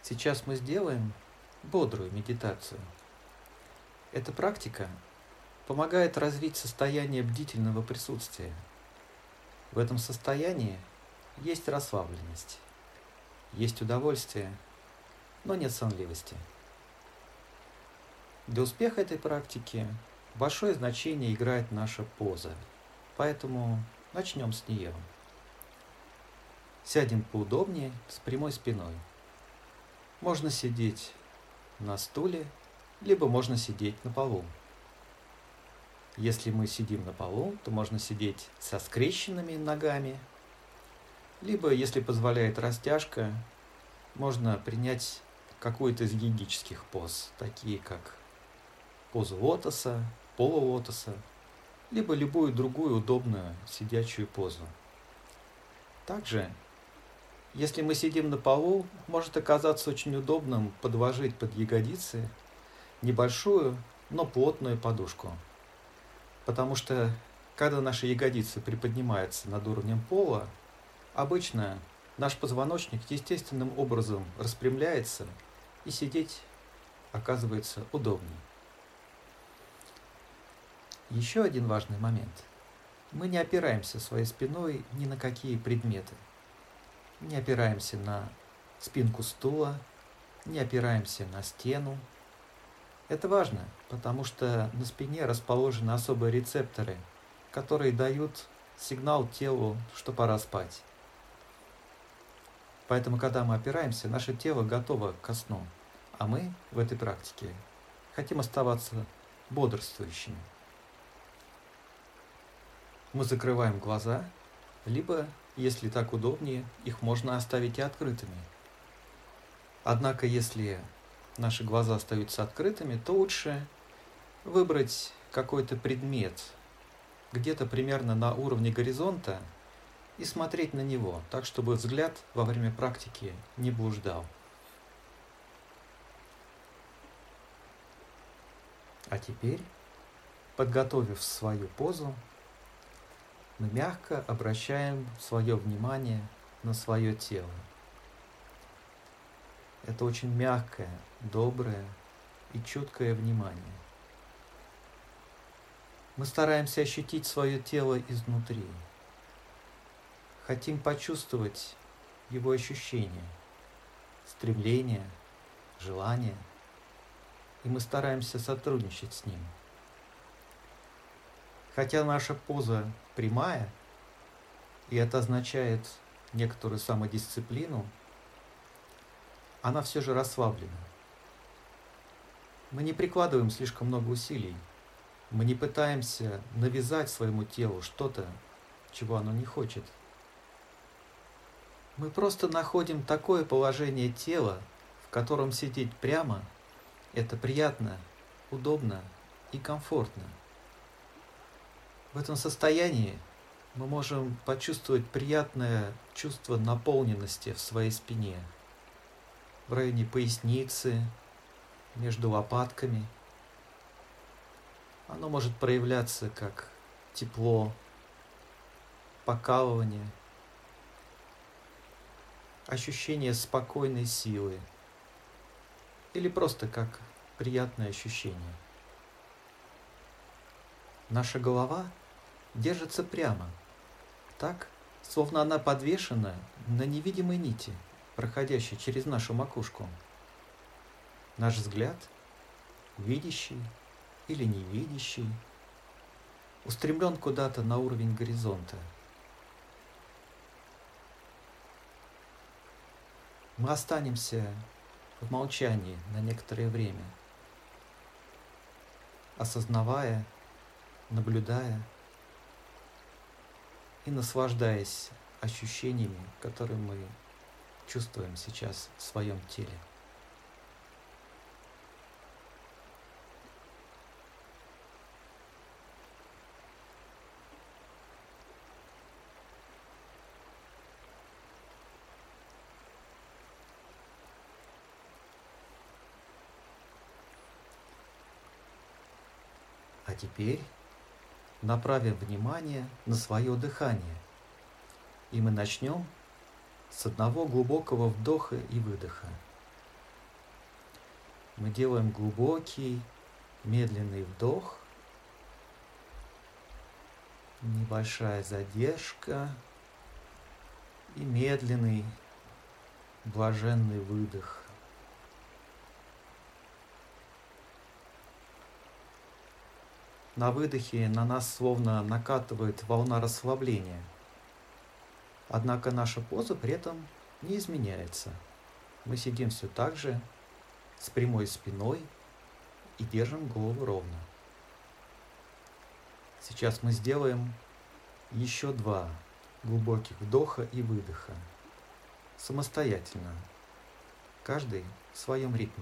Сейчас мы сделаем бодрую медитацию. Эта практика помогает развить состояние бдительного присутствия. В этом состоянии есть расслабленность, есть удовольствие, но нет сонливости. Для успеха этой практики большое значение играет наша поза, поэтому начнем с нее. Сядем поудобнее, с прямой спиной. Можно сидеть на стуле, либо можно сидеть на полу. Если мы сидим на полу, то можно сидеть со скрещенными ногами, либо, если позволяет растяжка, можно принять какую-то из йогических поз, такие как позу лотоса, полулотоса, либо любую другую удобную сидячую позу. Также, если мы сидим на полу, может оказаться очень удобным подложить под ягодицы небольшую, но плотную подушку. Потому что, когда наши ягодицы приподнимаются над уровнем пола, обычно наш позвоночник естественным образом распрямляется, и сидеть оказывается удобнее. Еще один важный момент. Мы не опираемся своей спиной ни на какие предметы. Не опираемся на спинку стула, не опираемся на стену. Это важно, потому что на спине расположены особые рецепторы, которые дают сигнал телу, что пора спать. Поэтому, когда мы опираемся, наше тело готово ко сну, а мы в этой практике хотим оставаться бодрствующими. Мы закрываем глаза, либо, если так удобнее, их можно оставить и открытыми. Однако, если наши глаза остаются открытыми, то лучше выбрать какой-то предмет, где-то примерно на уровне горизонта, и смотреть на него, так, чтобы взгляд во время практики не блуждал. А теперь, подготовив свою позу, мы мягко обращаем свое внимание на свое тело. Это очень мягкое, доброе и чуткое внимание. Мы стараемся ощутить свое тело изнутри. Хотим почувствовать его ощущения, стремления, желания, и мы стараемся сотрудничать с ним. Хотя наша поза прямая, и это означает некоторую самодисциплину, она все же расслаблена. Мы не прикладываем слишком много усилий. Мы не пытаемся навязать своему телу что-то, чего оно не хочет. Мы просто находим такое положение тела, в котором сидеть прямо – это приятно, удобно и комфортно. В этом состоянии мы можем почувствовать приятное чувство наполненности в своей спине, в районе поясницы, между лопатками. Оно может проявляться как тепло, покалывание, ощущение спокойной силы или просто как приятное ощущение. Наша голова держится прямо, так, словно она подвешена на невидимой нити, проходящей через нашу макушку. Наш взгляд, видящий или невидящий, устремлен куда-то на уровень горизонта. Мы останемся в молчании на некоторое время, осознавая, наблюдая и наслаждаясь ощущениями, которые мы чувствуем сейчас в своем теле. А теперь направим внимание на свое дыхание, и мы начнем с одного глубокого вдоха и выдоха. Мы делаем глубокий, медленный вдох, небольшая задержка и медленный, блаженный выдох. На выдохе на нас словно накатывает волна расслабления. Однако наша поза при этом не изменяется. Мы сидим все так же, с прямой спиной и держим голову ровно. Сейчас мы сделаем еще 2 глубоких вдоха и выдоха. Самостоятельно. Каждый в своем ритме.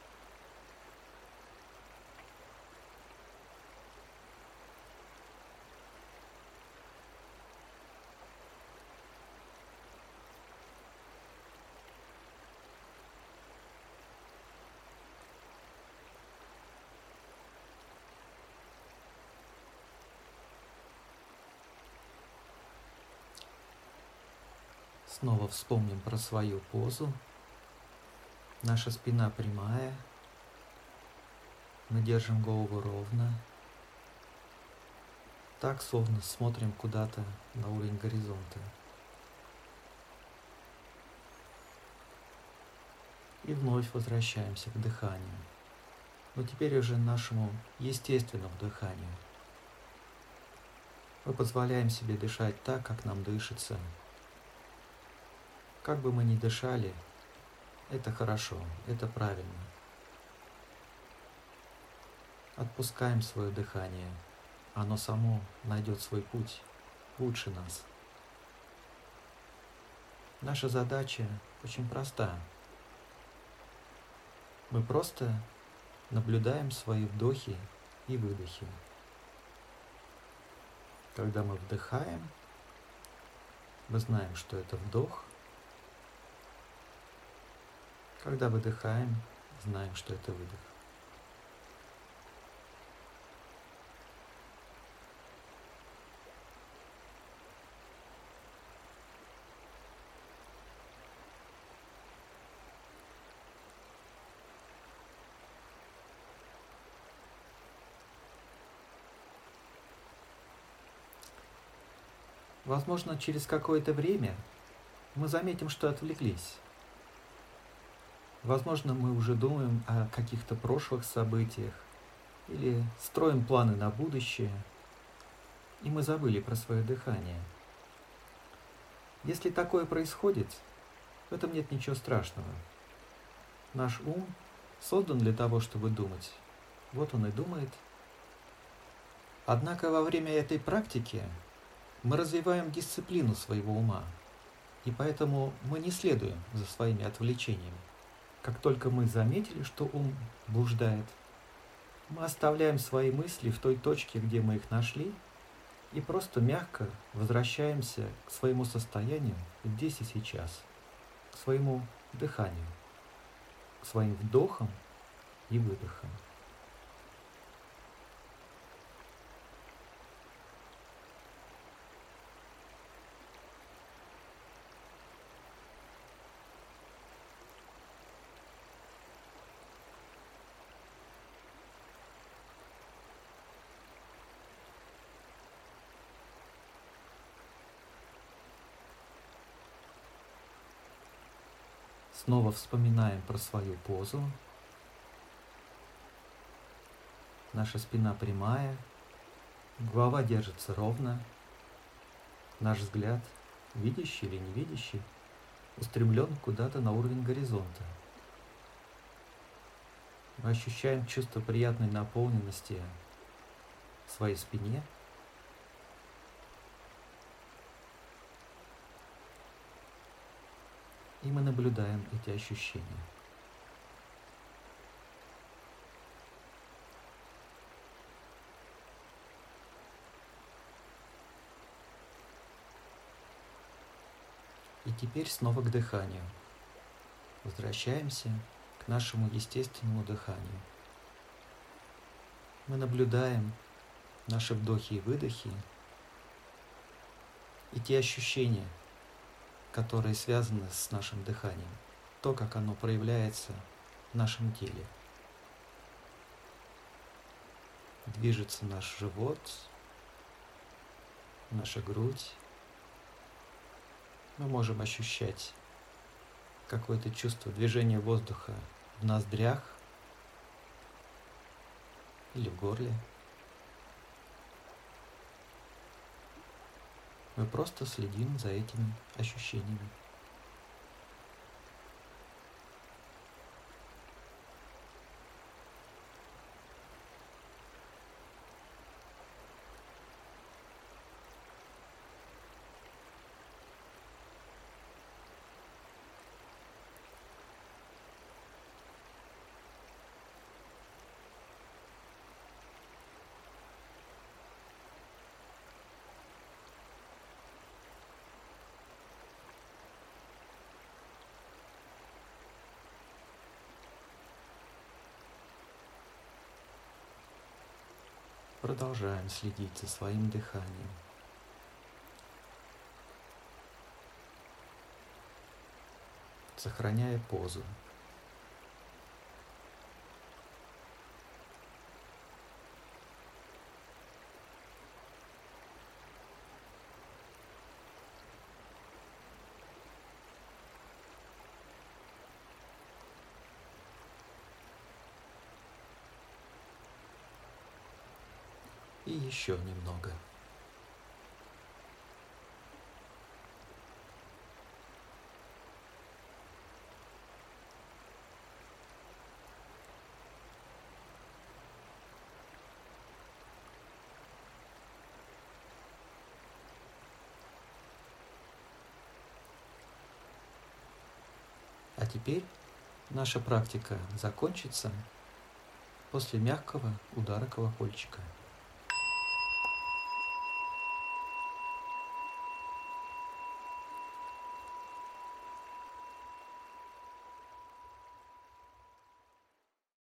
Снова вспомним про свою позу. Наша спина прямая. Мы держим голову ровно. Так, словно смотрим куда-то на уровень горизонта. И вновь возвращаемся к дыханию. Но теперь уже нашему естественному дыханию. Мы позволяем себе дышать так, как нам дышится. Как бы мы ни дышали, это хорошо, это правильно. Отпускаем свое дыхание, оно само найдет свой путь лучше нас. Наша задача очень проста. Мы просто наблюдаем свои вдохи и выдохи. Когда мы вдыхаем, мы знаем, что это вдох. Когда выдыхаем, знаем, что это выдох. Возможно, через какое-то время мы заметим, что отвлеклись. Возможно, мы уже думаем о каких-то прошлых событиях или строим планы на будущее, и мы забыли про свое дыхание. Если такое происходит, в этом нет ничего страшного. Наш ум создан для того, чтобы думать. Вот он и думает. Однако во время этой практики мы развиваем дисциплину своего ума, и поэтому мы не следуем за своими отвлечениями. Как только мы заметили, что ум блуждает, мы оставляем свои мысли в той точке, где мы их нашли, и просто мягко возвращаемся к своему состоянию здесь и сейчас, к своему дыханию, к своим вдохам и выдохам. Снова вспоминаем про свою позу. Наша спина прямая, голова держится ровно, наш взгляд, видящий или невидящий, устремлен куда-то на уровень горизонта. Мы ощущаем чувство приятной наполненности в своей спине. И мы наблюдаем эти ощущения. И теперь снова к дыханию. Возвращаемся к нашему естественному дыханию. Мы наблюдаем наши вдохи и выдохи и те ощущения, которые связаны с нашим дыханием, то, как оно проявляется в нашем теле. движется наш живот, наша грудь. Мы можем ощущать какое-то чувство движения воздуха в ноздрях или в горле. Мы просто следим за этими ощущениями. Продолжаем следить за своим дыханием. Сохраняя позу. И еще немного. А теперь наша практика закончится после мягкого удара колокольчика.